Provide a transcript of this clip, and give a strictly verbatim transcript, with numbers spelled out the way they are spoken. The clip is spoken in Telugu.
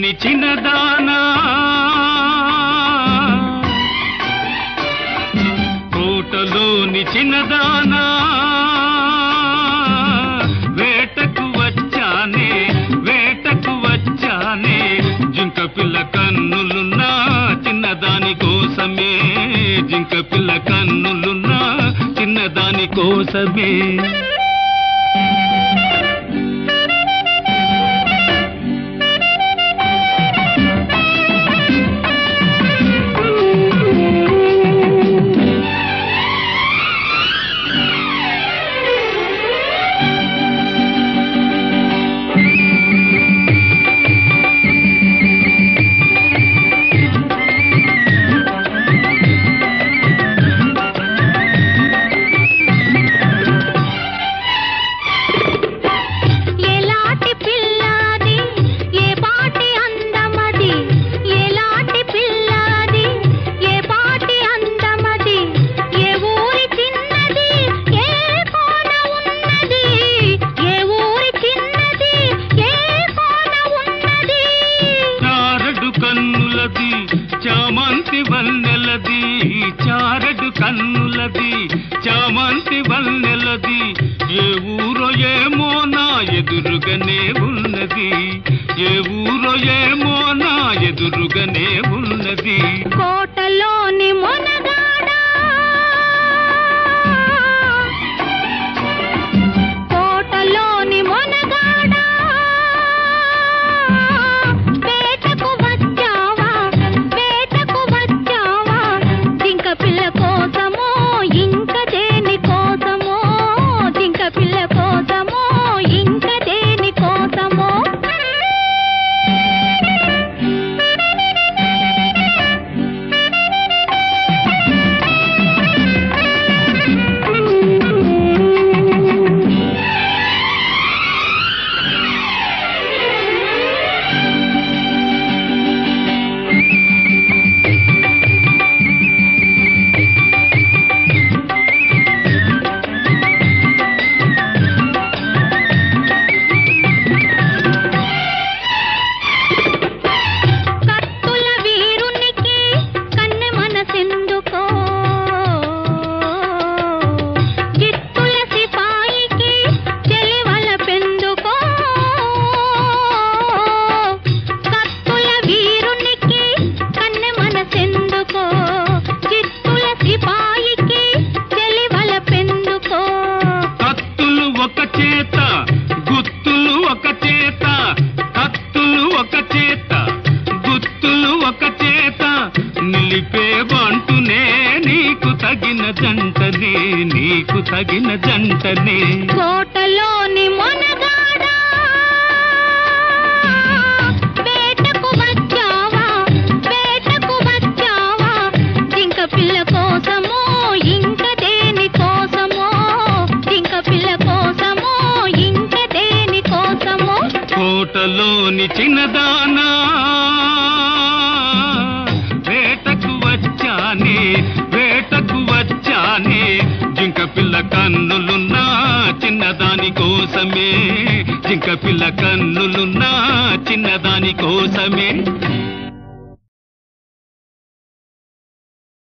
తోటలోని చిన్నదానా తోటలోని చిన్నదానా వేటకు వచ్చానే వేటకు వచ్చానే జింక పిల్ల కన్నులున్నా చిన్నదాని కోసమే జింక పిల్ల కన్నులున్నా చిన్నదాని కోసమే చామంతి వన్నెలది చారడు కన్నులది చామంతి వన్నెలది ఏ ఊరో ఏమో నా ఎదురుగానే ఉన్నది ఏ ఊరో ఏమో నా ఎదురుగానే ఉన్నది కోటలోని మొనగాడా కోటలోని మొనగాడా వేటకు వచ్చావా వేటకు వచ్చావా జింక పిల్ల కోసమో ఇంక దేని కోసమో జింక పిల్ల కోసమో ఇంక దేని కోసమో గుత్తులు ఒక చేత కత్తులు ఒక చేత గుత్తులు ఒక చేత నిలిపే బంటునే నీకు తగిన జంటనే నీకు తగిన జంటనే కోటలోని మొనగాడా వేటకు వచ్చావా వేటకు వచ్చావా జింక పిల్ల కోసమో ఇంక దేని కోసమో జింక పిల్ల కోసమో ఇంక దేని కోసమో కోటలోని చిన్నదానా వేటకు వచ్చానే వేటకు వచ్చానే జింక పిల్ల కన్నులున్నా చిన్నదాని కోసమే జింక పిల్ల కన్నులున్నా చిన్నదాని కోసమే